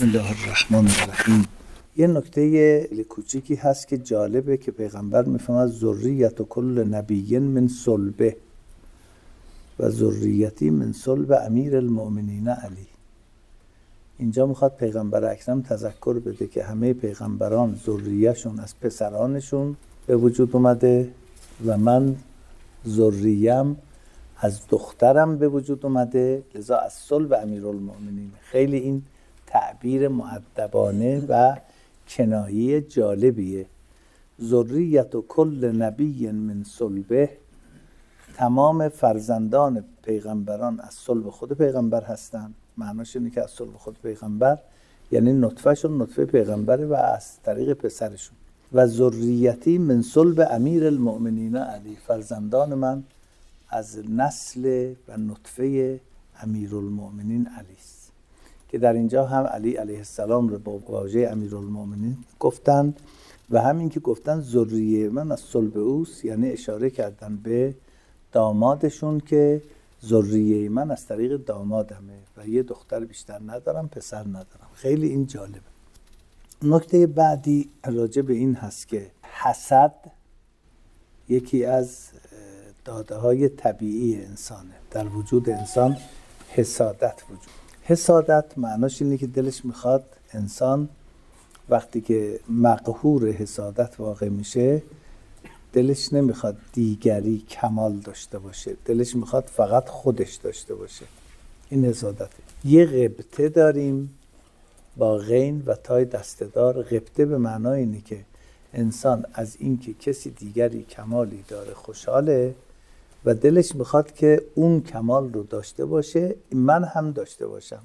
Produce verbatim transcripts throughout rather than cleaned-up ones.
بسم الله الرحمن الرحیم. یه نکته کوچیکی هست که جالبه که پیغمبر میفهمد ذریت کل نبی من صلبه و ذریتی من صلب امیر المؤمنین علی. اینجا میخواد پیغمبر اکرم تذکر بده که همه پیغمبران ذریه‌شون از پسرانشون به وجود اومده و من ذریم از دخترم به وجود اومده، لذا از صلب امیرالمؤمنین. خیلی این تعبیر مؤدبانه و کنایه جالبیه. ذریت و کل نبی من صلبه، تمام فرزندان پیغمبران از صلب خود پیغمبر هستن. معناش اینه که از صلب خود پیغمبر یعنی نطفهشون نطفه پیغمبره و از طریق پسرشون. و ذریتی من صلب امیر المؤمنین علی، فرزندان من از نسل و نطفه امیرالمؤمنین علی است، که در اینجا هم علی علیه السلام رو با واژه امیرالمؤمنین گفتند و همین که گفتن ذریه من از صلب اوست، یعنی اشاره کردن به دامادشون که ذریه من از طریق دامادمه و یه دختر بیشتر ندارم، پسر ندارم. خیلی این جالبه. نکته بعدی راجع به این هست که حسد یکی از داده های طبیعی انسانه. در وجود انسان حسادت وجود. حسادت معناش اینه که دلش میخواد انسان وقتی که مقهور حسادت واقع میشه، دلش نمیخواد دیگری کمال داشته باشه، دلش میخواد فقط خودش داشته باشه. این حسادته. یه غبطه داریم با غین و تای دسته‌دار. غبطه به معنای اینه که انسان از اینکه کسی دیگری کمالی داره خوشحاله و دلش میخواد که اون کمال رو داشته باشه، من هم داشته باشم.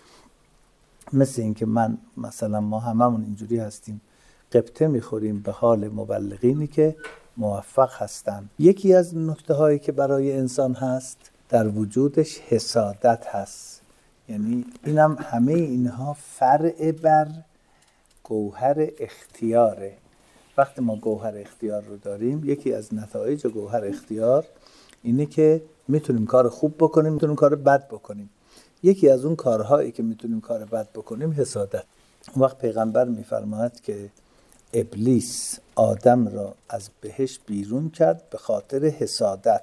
مثل اینکه من مثلا ما هممون اینجوری هستیم، غبطه میخوریم به حال مبلغینی که موفق هستن. یکی از نکته هایی که برای انسان هست در وجودش حسادت هست. یعنی اینم همه اینها فرع بر گوهر اختیاره. وقتی ما گوهر اختیار رو داریم، یکی از نتایج گوهر اختیار اینه که میتونیم کار خوب بکنیم، میتونیم کار بد بکنیم. یکی از اون کارهایی که میتونیم کار بد بکنیم حسادت. اون وقت پیغمبر میفرماید که ابلیس آدم را از بهشت بیرون کرد به خاطر حسادت.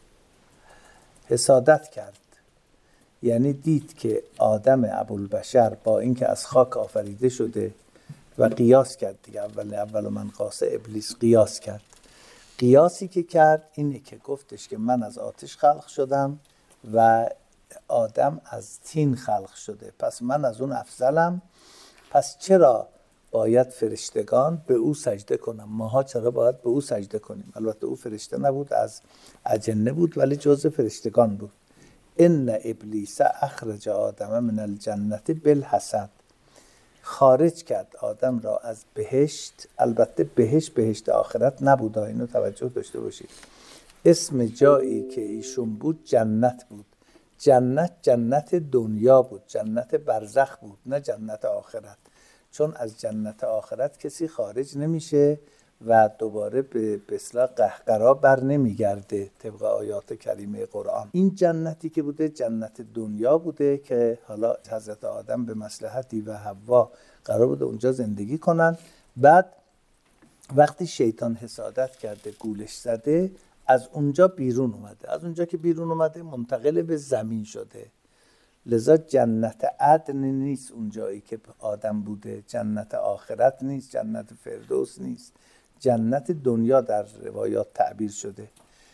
حسادت کرد یعنی دید که آدم ابوالبشر با اینکه از خاک آفریده شده و قیاس کرد دیگه، اول اول من قاس ابلیس قیاس کرد. قیاسی که کرد اینه که گفتش که من از آتش خلق شدم و آدم از طین خلق شده، پس من از اون افضلم، پس چرا باید فرشتگان به او سجده کنم؟ ماها چرا باید به او سجده کنیم؟ البته او فرشته نبود، از اجنه بود ولی جزء فرشتگان بود. ان ابلیس اخرج آدم من الجنة بالحسد، خارج کرد آدم را از بهشت. البته بهشت بهشت آخرت نبود، اینو توجه داشته باشید. اسم جایی که ایشون بود جنت بود. جنت جنت دنیا بود، جنت برزخ بود، نه جنت آخرت. چون از جنت آخرت کسی خارج نمیشه و دوباره به اصطلاح قهقرا بر نمیگرده طبق آیات کریمه قرآن. این جنتی که بوده جنت دنیا بوده که حالا حضرت آدم به مصلحتی و حوا قرار بوده اونجا زندگی کنن. بعد وقتی شیطان حسادت کرده، گولش زده، از اونجا بیرون اومده. از اونجا که بیرون اومده منتقل به زمین شده. لذا جنت عدن نیست اون جایی که آدم بوده، جنت آخرت نیست، جنت فردوس نیست، جنت دنیا در روایات تعبیر شده.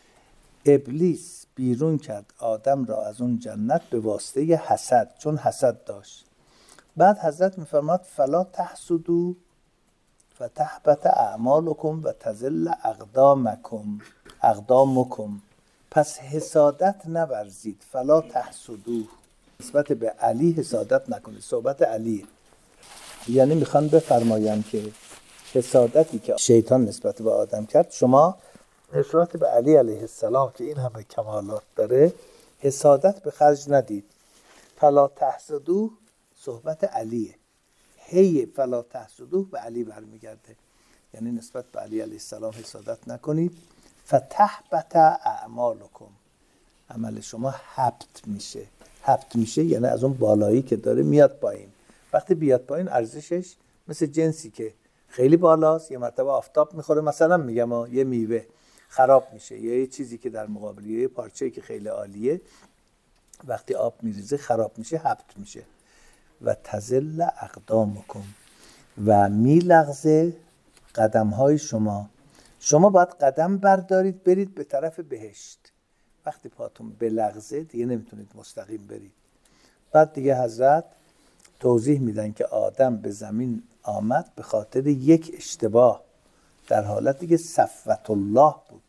ابلیس بیرون کرد آدم را از اون جنت به واسطه حسد، چون حسد داشت. بعد حضرت میفرماد فلا تحسدوا فتحبط اعمالکم و تزل اقدامکم اقدامکم، پس حسادت نورزید. فلا تحسدوا نسبت به علی حسادت نکنید. صحبت علیه، یعنی میخوان بفرمایم که حسادتی که شیطان نسبت به آدم کرد، شما نسبت به علی علیه السلام که این همه کمالات داره حسادت به خرج ندید. فلا تحسدوا صحبت علیه. هی فلا تحسدوا به علی برمیگرده، یعنی نسبت به علی علیه السلام حسادت نکنید. فتحبط اعمالکم، عمل شما حبط میشه. حبط میشه یعنی از اون بالایی که داره میاد پایین. وقتی بیاد پایین ارزشش مثل جنسی که خیلی بالاست، یه مرتبه آفتاب میخوره، مثلا میگم یه میوه خراب میشه یا یه چیزی که در مقابل یه پارچه‌ای که خیلی عالیه وقتی آب میریزه خراب میشه، هبط میشه. و تزل اقدامکم، و میلغزه قدم‌های شما. شما باید قدم بردارید برید به طرف بهشت. وقتی پاتون بلغزه دیگه نمیتونید مستقیم برید. بعد دیگه حضرت توضیح میدن که آدم به زمین آمد به خاطر یک اشتباه، در حالتی که صفوت الله بود.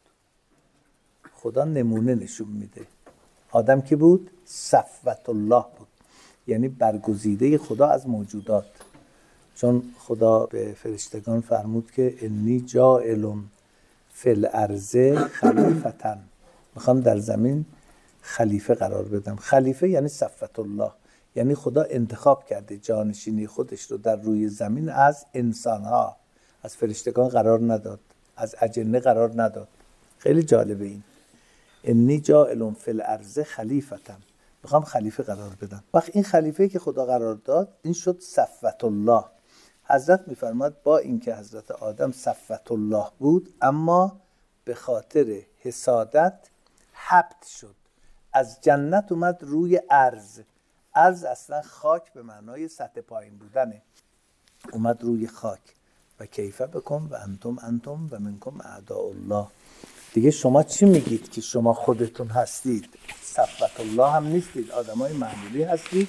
خدا نمونه نشون میده. آدم که بود صفوت الله بود، یعنی برگزیده خدا از موجودات. چون خدا به فرشتگان فرمود که انی جاعل فی الارض خلیفة، میخوام در زمین خلیفه قرار بدم. خلیفه یعنی صفوت الله، یعنی خدا انتخاب کرده جانشینی خودش رو در روی زمین از انسانها، از فرشتگان قرار نداد، از اجنه قرار نداد. خیلی جالبه این. انی جاعل فی الارض خلیفة، میخوام خلیفه قرار بدم. وقت این خلیفه که خدا قرار داد این شد صفوت الله. حضرت میفرماد با اینکه حضرت آدم صفوت الله بود، اما به خاطر حسادت هبط شد، از جنت اومد روی ارض. ارض اصلا خاک به معنای سطح پایین بودنه، اومد روی خاک. و کیفه بکن و انتم انتم و منکم اعداء الله. دیگه شما چی میگید که شما خودتون هستید؟ صفوت الله هم نیستید، آدمای معمولی هستید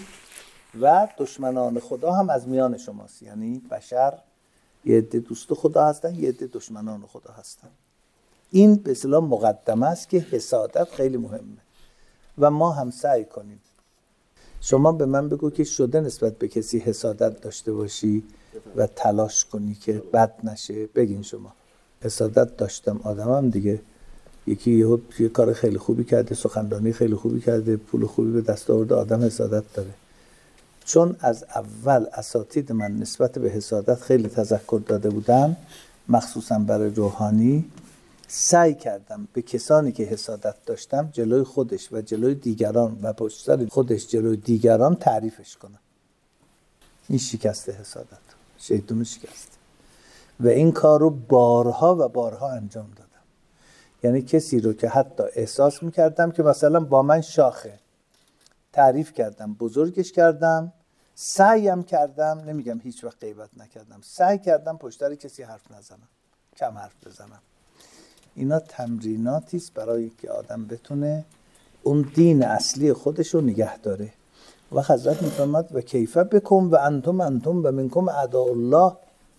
و دشمنان خدا هم از میان شماست. یعنی بشر یه عده دوست خدا هستن، یه عده دشمنان خدا هستن. این به اصطلاح مقدمه است که حسادت خیلی مهمه و ما هم سعی کنیم. شما به من بگو که شده نسبت به کسی حسادت داشته باشی و تلاش کنی که بد نشه. بگین شما. حسادت داشتم، آدمم دیگه، یکی یه, یه کار خیلی خوبی کرده، سخنرانی خیلی خوبی کرده، پول خوبی به دست آورده، آدم حسادت داره. چون از اول اساتید من نسبت به حسادت خیلی تذکر داده بودن، مخصوصا برای روحانی، سعی کردم به کسانی که حسادت داشتم جلوی خودش و جلوی دیگران و پشت سر خودش جلوی دیگران تعریفش کنم. این شکست حسادت، شیطان شکست. و این کار رو بارها و بارها انجام دادم. یعنی کسی رو که حتی احساس میکردم که مثلا با من شاخه، تعریف کردم، بزرگش کردم، سعیم کردم، نمیگم هیچ وقت غیبت نکردم، سعی کردم پشتر کسی حرف نزنم، کم حرف بزنم. اینا تمریناتی است برای که آدم بتونه اون دین اصلی خودش رو نگه داره. و حضرت میفرماد و کیفه بکن و انتم انتم و منکم اعداء الله.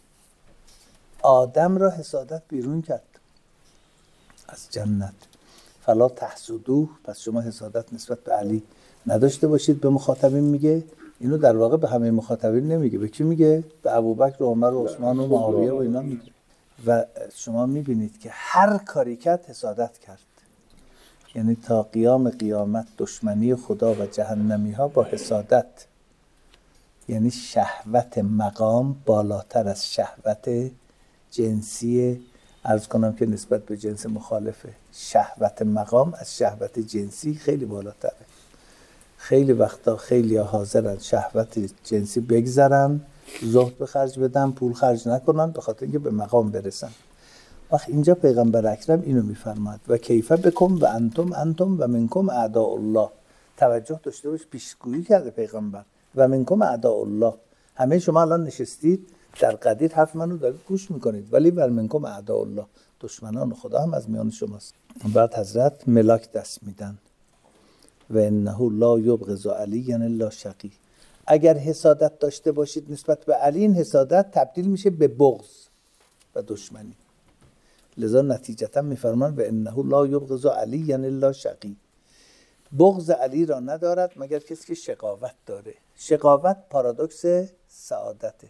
آدم را حسادت بیرون کرد از جنت. فلا تحسدوه، پس شما حسادت نسبت به علی نداشته باشید. به مخاطبین میگه، اینو در واقع به همه مخاطبین نمیگه. به کی میگه؟ به ابوبکر و عمر و عثمان و معاویه و اینا میگه. و شما میبینید که هر کاری کرد حسادت کرد. یعنی تا قیام قیامت دشمنی خدا و جهنمی ها با حسادت. یعنی شهوت مقام بالاتر از شهوت جنسی. عرض کنم که نسبت به جنس مخالفه. شهوت مقام از شهوت جنسی خیلی بالاتره. خیلی وقتا خیلی حاضرن شهوت جنسی بگذرن، زهد به خرج بدن، پول خرج نکنن به خاطر اینکه به مقام برسن. وقت اینجا پیغمبر اکرم اینو میفرماد و کیفه بکن و انتم انتم و منکم اعداء الله. توجه داشته باش، پیشگویی کرده پیغمبر و منکم اعداء الله. همه شما الان نشستید در قدیر حرف منو دارید گوش میکنید، ولی و منکم اعداء الله، دشمنان خدا هم از میان شماست. بعد حضرت ملاک دست میدن و انه لا یبغض علی الا شقی. اگر حسادت داشته باشید نسبت به علی، این حسادت تبدیل میشه به بغض و دشمنی. لذا نتیجتا میفرمان و انه لا یبغض علی الا شقی. بغض علی را ندارد مگر کسی که شقاوت داره. شقاوت پارادوکس سعادته.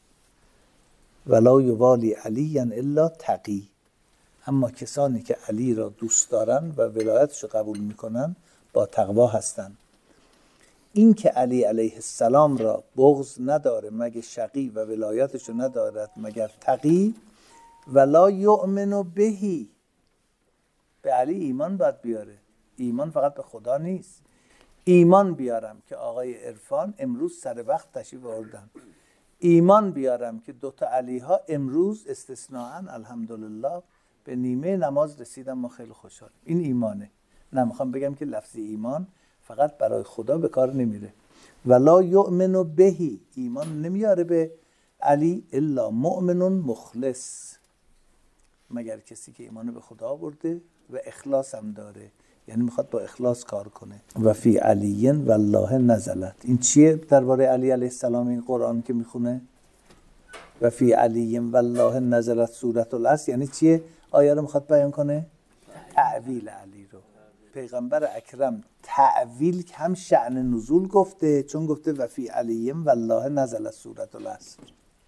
ولا یوالی علی الا تقی. اما کسانی که علی را دوست دارن و ولایتش رو قبول میکنن با تقوا هستن. این که علی علیه السلام را بغض نداره مگر شقی و ولایتش رو ندارد مگر تقی. ولا یؤمن بهی. به علی ایمان باید بیاره. ایمان فقط به خدا نیست. ایمان بیارم که آقای عرفان امروز سر وقت تشریف آوردن. ایمان بیارم که دوتا علی ها امروز استثناءً الحمدلله به نیمه نماز رسیدن، ما خیلی خوشحالیم. این ایمانه. نه میخوام بگم که لفظ ایمان فقط برای خدا به کار نمیره. ولا یؤمن بهی، ایمان نمیاره به علی الا مؤمن مخلص، مگر کسی که ایمان به خدا آورده و اخلاص هم داره، یعنی میخواد با اخلاص کار کنه. و فی علی والله نزلت، این چیه درباره علی علیه السلام این قرآن که میخونه؟ و فی علی والله نزلت سورة العصر، یعنی چیه؟ آیه رو میخواد بیان کنه؟ تعویل علی رو. پیغمبر اکرم تعویل هم شأن نزول گفته، چون گفته و فی علی والله نزلت سورة العصر،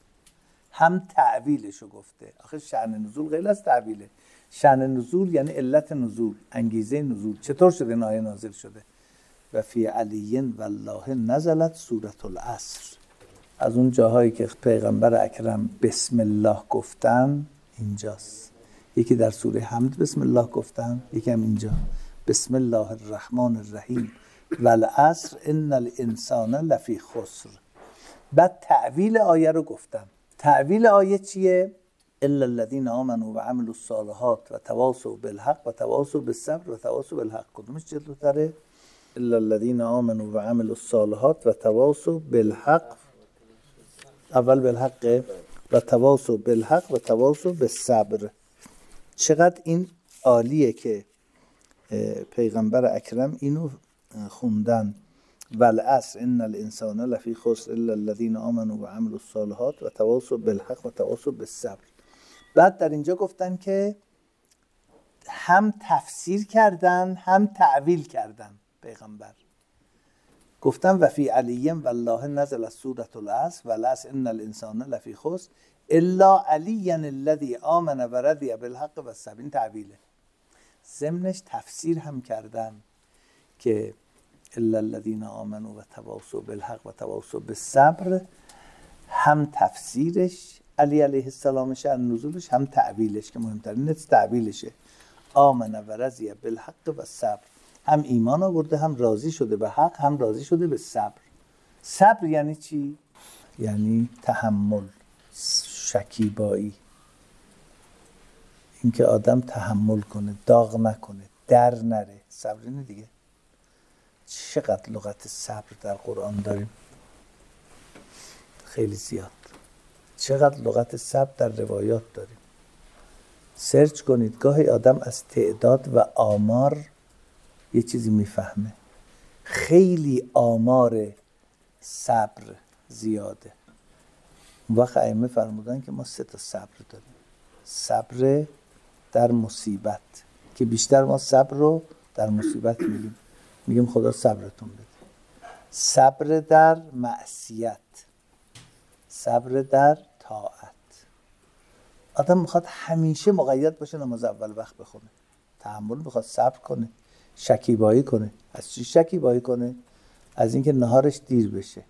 هم تعویلشو گفته. آخه شأن نزول غیر از تعویله. شأن نزول یعنی علت نزول، انگیزه نزول، چطور شده این آیه نازل شده. و فی علی والله نزلت سورة العصر. از اون جاهایی که پیغمبر اکرم بسم الله گفتن اینجاست. یکی در سوره حمد بسم الله گفتن، یکی هم اینجا بسم الله الرحمن الرحیم والعصر ان الانسان لفی خسر. بعد تعویل آیه رو گفتن. تعویل آیه چیه؟ الا الذين آمنوا وعملوا الصالحات وتواصوا بالحق وتواصوا بالصبر وتواصوا بالحق. کدومش جلوتره؟ الا الذين آمنوا وعملوا الصالحات وتواصوا بالحق، اول بالحق و تواصوا بالحق و تواصوا بالصبر. چقدر این عالیه که پیغمبر اکرم اینو خوندن. والعصر ان الانسان لفی خسر الا الذين آمنوا وعملوا الصالحات وتواصوا بالحق وتواصوا بالصبر. بعد در اینجا گفتن که هم تفسیر کردن هم تعویل کردن پیغمبر. گفتن و فی علی والله نزل سورة العصر والعصر ان الانسان لفی خسر الا علی الذی آمن و رضی بالحق و الصبر. این تعویله. ضمنش تفسیر هم کردن که الا الذین آمنوا و تواصوا بالحق و تواصوا بالصبر، هم تفسیرش علی علیه السلام شأن نزولش، هم تعویلش که مهمترین تعویلشه. آمن و رضی بالحق و الصبر، هم ایمان آورده، هم راضی شده به حق، هم راضی شده به صبر. صبر یعنی چی؟ یعنی تحمل، شکیبایی، اینکه آدم تحمل کنه، داغ نکنه، در نره. صبر اینه دیگه. چقدر لغت صبر در قرآن داریم؟ خیلی زیاد. چقدر لغت صبر در روایات داریم؟ سرچ کنید. گاهی آدم از تعداد و آمار یه چیزی میفهمه. خیلی آمار صبر زیاده. وقت ائمه فرمودن که ما سه تا صبر داریم. صبر در مصیبت، که بیشتر ما صبر رو در مصیبت میگیم، میگیم خدا صبرتون بده. صبر در معصیت، صبر در طاعت. آدم میخواد همیشه مقید باشه نماز اول وقت بخونه، تحمل میخواد، صبر کنه، شکیبایی کنه. از چی شکیبایی کنه؟ از اینکه نهارش دیر بشه.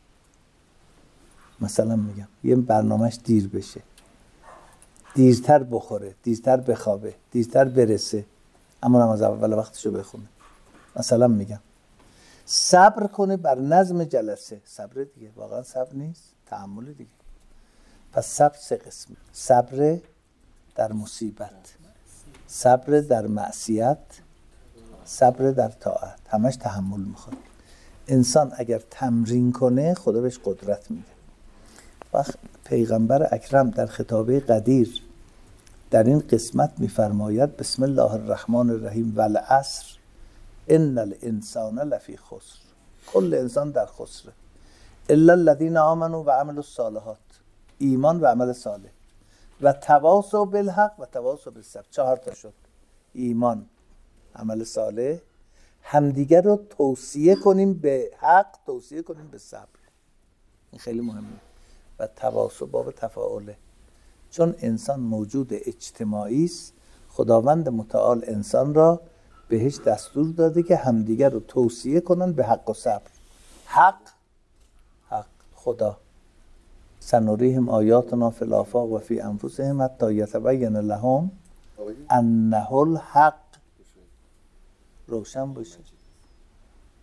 مثلا میگم یه برنامهش دیر بشه، دیرتر بخوره، دیرتر بخوابه، دیرتر برسه، اما نماز اول وقتشو بخونه. مثلا میگم صبر کنه بر نظم جلسه. صبر دیگه، واقعا صبر نیست، تحمل دیگه. پس صبر سه قسم: صبر در مصیبت، صبر در معصیت، صبر در طاعت. همش تحمل میخواد. انسان اگر تمرین کنه خدا بهش قدرت میده. وقت پیغمبر اکرم در خطابه قدیر در این قسمت میفرماید بسم الله الرحمن الرحیم والعصر ان الانسان لفی خسر. کل انسان در خسره الا الذین آمنوا و عملوا الصالحات، ایمان و عمل صالح، و تواصوا بالحق و تواصوا بالصبر. چهار تا شد: ایمان، عمل صالح، همدیگر رو توصیه کنیم به حق، توصیه کنیم به صبر. این خیلی مهمه. و تواصل باب تفاعله، چون انسان موجود اجتماعی است. خداوند متعال انسان را بهش دستور داده که همدیگر رو توصیه کنن به حق و صبر. حق، حق خدا. سنریهم آیاتنا فی الآفاق و فی انفسهم حتی یتبین لهم انه الحق. روشن باشه،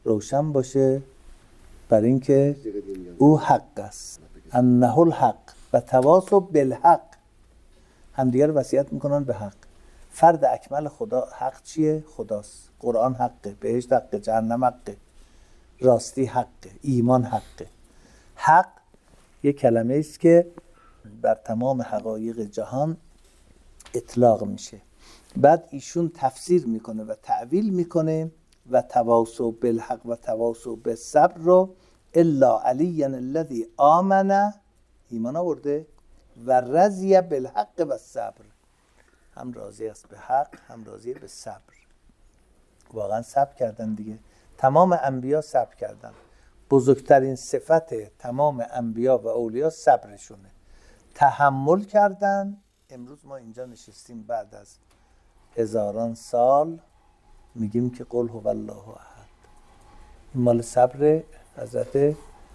روشن باشه بر این که او حق است، انه الحق و تواصوا بالحق، همدیگر وصیت میکنن به حق. فرد اکمل خدا حق چیه؟ خداست. قرآن حقه، بهشت حقه، جهنم حقه، راستی حقه، ایمان حقه. حق یک کلمه است که بر تمام حقایق جهان اطلاق میشه. بعد ایشون تفسیر میکنه و تعویل میکنه و تواصوا بالحق و تواصوا بالصبر رو الا علی الذی آمن، ایمان آورده، و رضی بالحق و صبر، هم راضی است به حق هم راضی به صبر. واقعا صبر کردن دیگه. تمام انبیا صبر کردن. بزرگترین صفت تمام انبیا و اولیا صبرشونه. تحمل کردن. امروز ما اینجا نشستیم بعد از هزاران سال میگیم که قل هو الله احد. این مال صبر حضرت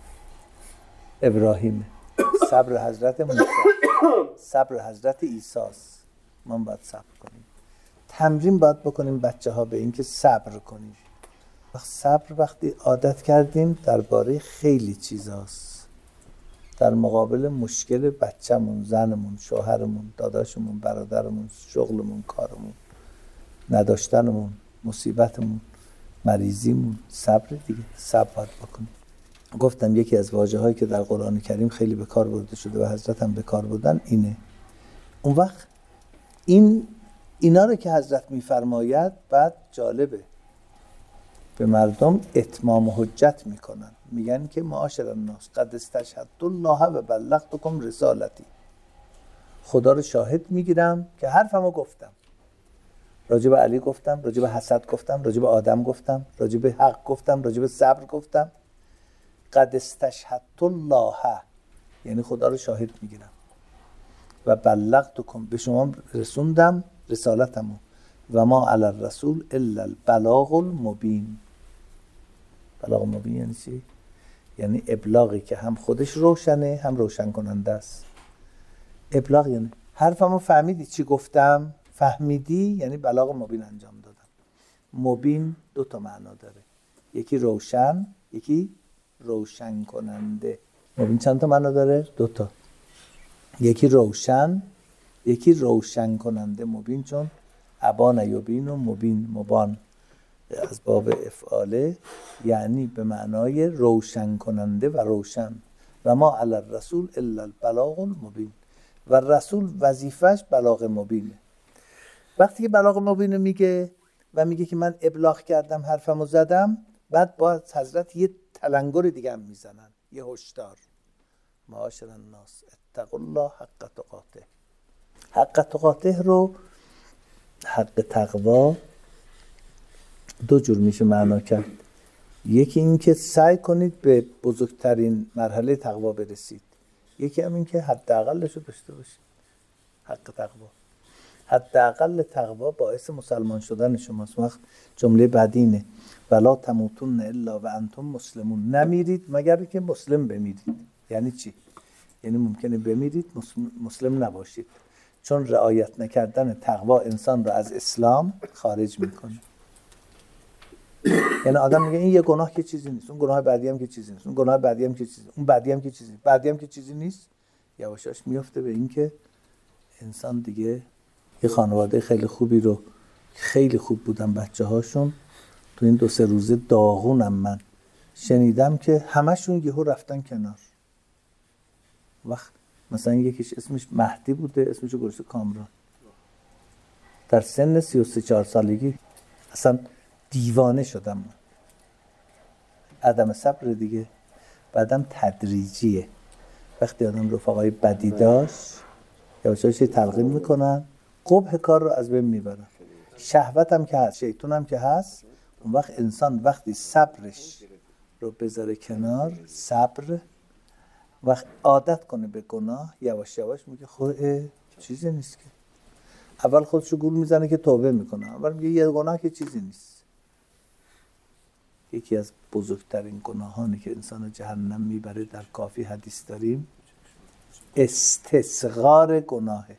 ابراهیم، صبر حضرت موسی، صبر حضرت عیسی است. ما باید صبر کنیم. تمرین باید بکنیم بچه ها به این که صبر کنیم. وقت صبر وقتی عادت کردیم درباره خیلی چیزاست. در مقابل مشکل بچه‌مون، زنمون، شوهرمون، داداشمون، برادرمون، شغلمون، کارمون، نداشتنمون، مصیبتمون، مریضیمون، صبر دیگه. صبر باید بکنیم. گفتم یکی از واژه‌هایی که در قرآن کریم خیلی به کار برده شده و حضرت هم به کار بردن اینه. اون وقت این اینا رو که حضرت میفرماید بعد جالبه، به مردم اتمام حجت میکنن. میگن که معاشر الناس قد استشهدت الله و بلغتکم رسالتی، خدا رو شاهد میگیرم که حرفمو گفتم. راجع به علی گفتم، راجع به حسد گفتم، راجع به آدم گفتم، راجع به حق گفتم، راجع به صبر گفتم. قد استشهدت الله، یعنی خدا رو شاهد میگیرم، و بلغتکم، به شما رسوندم رسالتمو، و ما علی الرسول الا البلاغ المبین. بلاغ مبین یعنی چی؟ یعنی ابلاغی که هم خودش روشنه هم روشن کننده است. ابلاغ یعنی حرفمو فهمیدی چی گفتم؟ فهمیدی یعنی بلاغ مبین انجام دادم. مبین دو تا معنا داره، یکی روشن، یکی روشن کننده. مبین چند تا معنا داره؟ دو تا. یکی روشن، یکی روشن کننده. مبین چون ابان یبین و مبین مبان از باب افعاله، یعنی به معنای روشن کننده و روشن. و ما علی الرسول الا البلاغ المبین، و رسول وظیفش بلاغ مبینه. وقتی که بلاغ مبینه میگه و میگه که من ابلاغ کردم، حرفمو زدم، بعد با حضرت یه تلنگر دیگه هم میزنن، یه هشدار. معاشر الناس اتقوا الله حق تقاته. حق تقاته رو، حق تقوا دو جور میشه معنا کرد. یکی این که سعی کنید به بزرگترین مرحله تقوا برسید، یکی هم این که حداقلش رو داشته باشید. حق تقوا، حداقل تقوا باعث مسلمان شدن شماست. وقت جمله بعدی اینه ولا تموتن الا و انتم مسلمون، نمیرید مگر که مسلم بمیرید. یعنی چی؟ یعنی ممکنه بمیرید مسلم نباشید، چون رعایت نکردن تقوا انسان را از اسلام خارج میکنه. یعنی آدم میگه این یه گناه که چیزی نیست، اون گناه بعدی هم که چیزی نیست، اون گناه بعدی هم که چیزی، اون بعدی هم که چیزی نیست، بعدی هم که چیزی نیست. یواشاش میفته به این که انسان دیگه. یه خانواده خیلی خوبی رو، خیلی خوب بودن بچه هاشون، تو این دو سه روزه داغونم من شنیدم که همشون یهو رفتن کنار. وقت مثلا یکیش اسمش مهدی بوده، اسمشو گذاشته کامران، در سن سی و سه چهار سالگی اصلا دیوانه شدم من. عدم صبر دیگه. بعدم تدریجیه. وقتی آدم رفقای بدی داشت یواشاش تلقین میکنن، قبح کار رو از بین میبرن. شهوت هم که هست، شیطان هم که هست. اون وقت انسان وقتی صبرش رو بذاره کنار، صبر وقت عادت کنه به گناه، یواش یواش میگه خود چیزی نیست که. اول خودشو گول میزنه که توبه میکنه، اول میگه یه گناه که چیزی نیست. یکی از بزرگترین گناهانی که انسان جهنم میبره در کافی حدیث داریم، استصغار گناهه.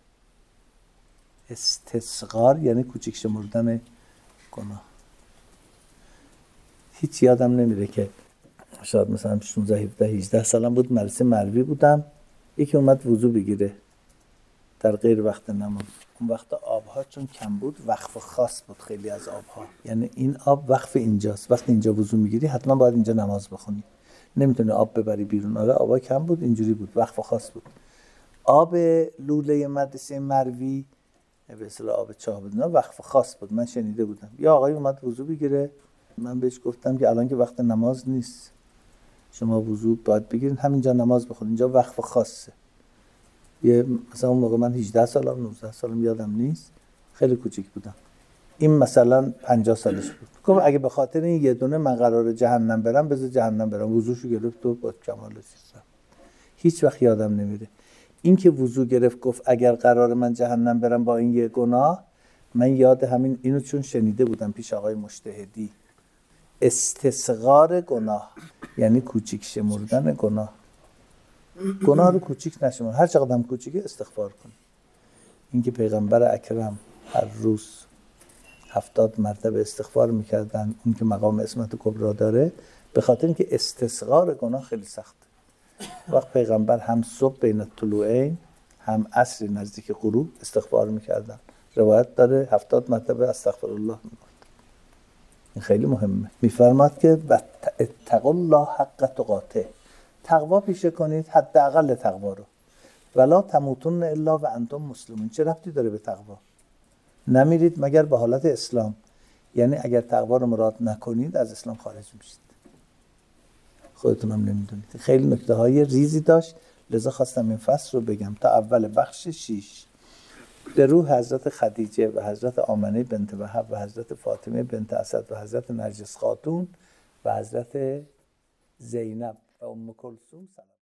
استصغار یعنی کوچیک شمردن گناه. هیچ یادم نمیره که شاید مثلا شانزده هفده هجده سالم بود، مدرسه مروی بودم، یکی اومد وضو بگیره در غیر وقت نماز. اون وقت آبها چون کم بود وقف خاص بود خیلی از آبها، یعنی این آب وقف اینجاست، وقتی اینجا وضو میگیری حتما باید اینجا نماز بخونی، نمیتونی آب ببری بیرون. آره آبها کم بود، اینجوری بود، وقف خاص بود. آب لوله مدرسه مروی به اصطلاح آب چاه بود، نه وقف خاص بود. من شنیده بودم یا آقای اومد وضو بگیره، من بهش گفتم که الان که وقت نماز نیست، شما وضو باید بگیرین همینجا نماز بخونین، اینجا وقف خاصه. یه مثلا اون موقع من هجده سالم نوزده سالم یادم نیست، خیلی کوچیک بودم، این مثلا پنجاه سالش بود. گفت اگه به خاطر این یه دونه من قراره جهنم برم، بذار جهنم برم. وضوشو گرفت و با کمال سیستم. هیچ وقت یادم نمیره این که وضو گرفت گفت اگر قراره من جهنم برم با این یه گناه، من یاد همین اینو چون شنیده بودم پیش آقای مجتهدی، استصغار گناه یعنی کوچیک شمردن گناه. گناه رو کوچیک نشمر، هر چقدر هم کوچیکه استغفار کن. این که پیغمبر اکرم هر روز هفتاد مرتبه استغفار میکردن، اون که مقام عصمت کبرا داره، به خاطر اینکه استصغار گناه خیلی سخته. وقت پیغمبر هم صبح بین الطلوعین هم عصر نزدیک غروب استغفار میکردن، روایت داره هفتاد مرتبه استغفر الله میگفت. این خیلی مهمه. میفرماد که اتقوا الله حق تقاته، تقوا پیشه کنید حداقل تقوا رو، ولا تموتن الا و انتم مسلمون. چه ربطی داره به تقوا؟ نمیرید مگر به حالت اسلام، یعنی اگر تقوا رو مراد نکنید از اسلام خارج میشید. خودتون هم نمیدونید. خیلی نکته های ریزی داشت، لذا خواستم این فصل رو بگم تا اول بخش شیش. در روح حضرت خدیجه و حضرت آمنه بنت وهب و حضرت فاطمه بنت اسد و حضرت نرجس خاتون و حضرت زینب و ام کلثوم.